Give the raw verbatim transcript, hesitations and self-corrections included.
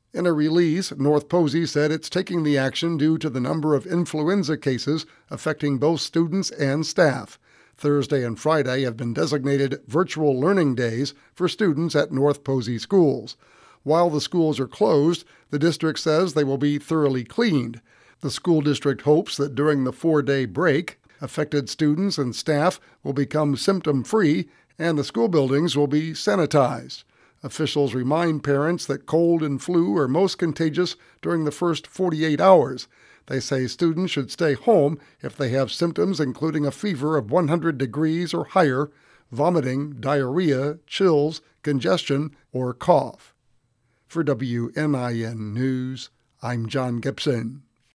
In a release, North Posey said it's taking the action due to the number of influenza cases affecting both students and staff. Thursday and Friday have been designated virtual learning days for students at North Posey schools. While the schools are closed, the district says they will be thoroughly cleaned. The school district hopes that during the four-day break, affected students and staff will become symptom-free and the school buildings will be sanitized. Officials remind parents that cold and flu are most contagious during the first forty-eight hours. They say students should stay home if they have symptoms including a fever of one hundred degrees or higher, vomiting, diarrhea, chills, congestion, or cough. For W N I N News, I'm John Gibson.